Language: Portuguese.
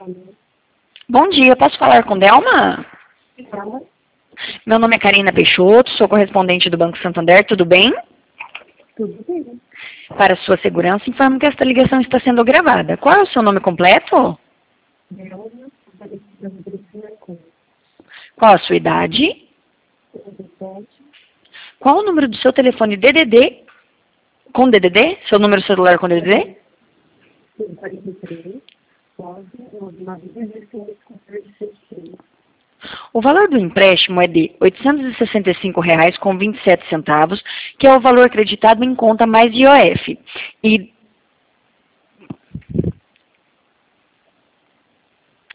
Bom dia, posso falar com Delma? Meu nome é Karina Peixoto, sou correspondente do Banco Santander, tudo bem? Tudo bem. Para sua segurança, informo que esta ligação está sendo gravada. Qual é o seu nome completo? Delma Aparecida Rodrigues Marconi. Qual a sua idade? 37, Qual o número do seu telefone DDD? Com DDD? Seu número celular com DDD? 43, 996, O valor do empréstimo é de R$ 865,27, que é o valor acreditado em conta mais IOF, e